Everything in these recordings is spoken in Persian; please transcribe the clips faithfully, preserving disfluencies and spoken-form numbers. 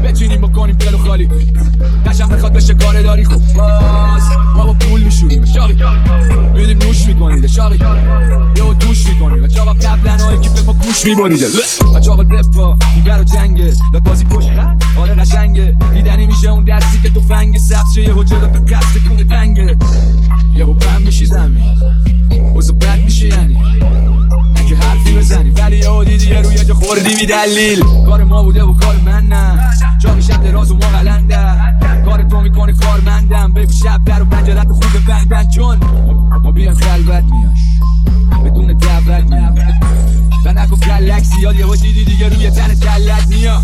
بچینیم بکنیم دل خالی قشنگ بخواد بشه کار داری خوب باز ما با پول میشوریم شاقی میدیم نوش میکنید شاقی یهو دوش میکنیم بچه آقا قبلا های کیف ما گوش میبریده بچه آقا دفا میبر و جنگه لات بازی پشت آره قشنگه دیدنی میشه اون دستی که تو فنگ سبز شه یهو جلو تو قصد کنه تنگه یهو بم میشی زمین وزا بد میشه یعنی اگه حرفی بزنی ولی یهو دیدی یه روی جا خوردی بی دلیل کار ما بوده و کار من نه جا میشم دراز و ما غلنده کار تو میکنی کارمندم بگو شب در و پنجرت رو خوب بندن چون ما بیان خلوت میاش بدون دعوت میام و نگفت گلکسی یاد یه با دیدی دیگه روی تن جلت میام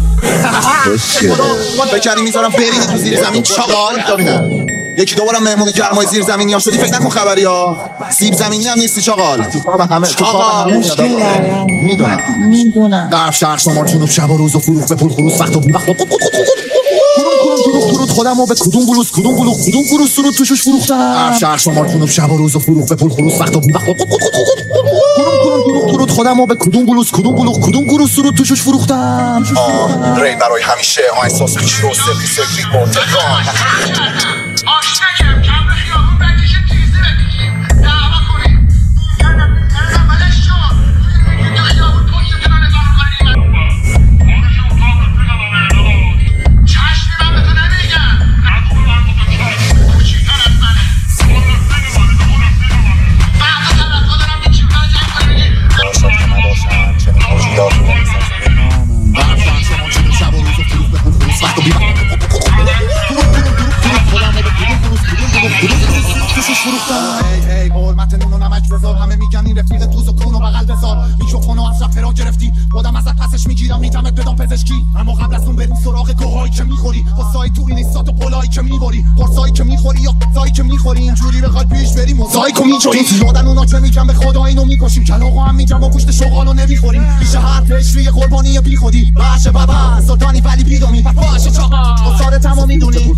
بکری میذارم برینی تو زیر زمین چاقال یکی دوبارم مهمون گرمای زیر زمینی ها شدی فکر نکن خبری ها سیب زمینی هم نیستی چاقال چاقال میدونم میدونم در شهر شما جنوب شب و روز و فروخ به پول خروس وقت و بی وقت کدوم کدوم درود خودم و به کدوم بلوز کدوم بلوز کدوم بلوز سرود توشش فروختم در شهر شما جنوب شب و روز و فروخ به پول خروس وقت و بی وقت کدوم کدوم درود خودم و به کدوم بلوز کدوم بلوز کدوم گروه سرود توشش فروختم ری برای همیشه ها احساس خیش رو سفری سفری با تکان ای ای قرمت نون و نمک بذار همه میگن این رفیق توز و کون و بغل بذار میکروفونو از رپ را گرفتی خودم ازت پسش میگیرم میدمت بدم پزشکی اما قبل از اون بریم سراغ گوهایی که میخوری قصایی تو این ایستات و پلایی که میبری قرصایی که میخوری یا قصایی که میخوری اینجوری بخوای پیش بریم و زایکو میجوری یادن اونا که میگن به خدا اینو میکشیم کلاغو هم میگن با گوشت شغالو نمیخوریم میشه هر پشوی قربانی بی خودی باشه بابا سلطانی ولی بیدومی باشه چاقا قصار تمام میدونی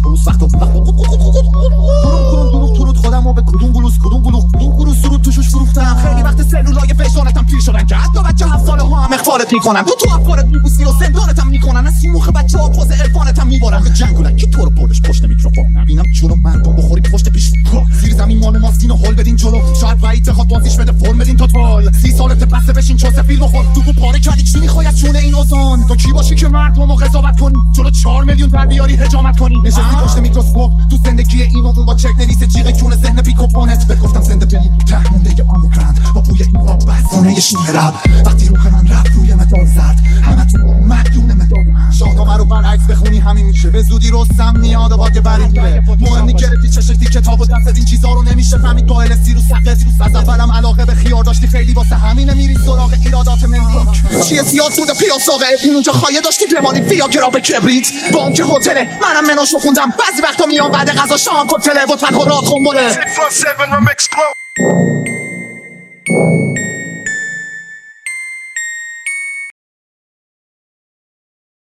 خودمو به کدوم بلوز کدوم بلوز کدوم گروه سرود توشش فروختم خیلی وقت سلولای فشارتم پیر شدن که حتی بچه هفت ساله ها هم اخفالت میکنن تو تو افکارت میبوسی و زندانتم میکنن از این موخه بچه ها پوز عرفانتم میبارن به جنگولن کی تو رو بردش پشت میکروفون نبینم جلو مردم بخوری پشت پیش زیر زمین مال ماست اینو هول بدین جلو شاید وعید بخواد بازیش بده فرم بدین توتال سی سالت بسته بشین چوسه فیلم خور تو پاره کردی چی میخوای از چونه این اوزان تو کی باشی که مردمو قضاوت کنی جلو چهار میلیون در بیاری حجامت کنی نشستی پشت میکروسکوپ تو زندگی اینو اون با چک نویس جیغ کون ذهن پیکوپونت به گفتم زنده بمون ته مونده آندرگراند با بوی این باب بسونه شیر رب وقتی روح من رفت روی مدال زد همه تو مدیون مدال شاهنامه رو برعکس بخونی همین میشه به زودی رستم میاد و باگه برید میره مهم نی گرفتی چه شکلی کتاب و دست این چیزا رو نمیشه فهمید قائل سیروس سقف از اولم علاقه به خیار داشتی خیلی واسه همینه میری سراغ ایرادات ملیک چیه سیاه سود پیاز ساقه این اونجا خواهی داشتی بمانی فیاگرا به کبریت بانک هتله منم مناشو خوندم بعضی وقتا میام بعد غذا شام کتله و تنها راه خونبره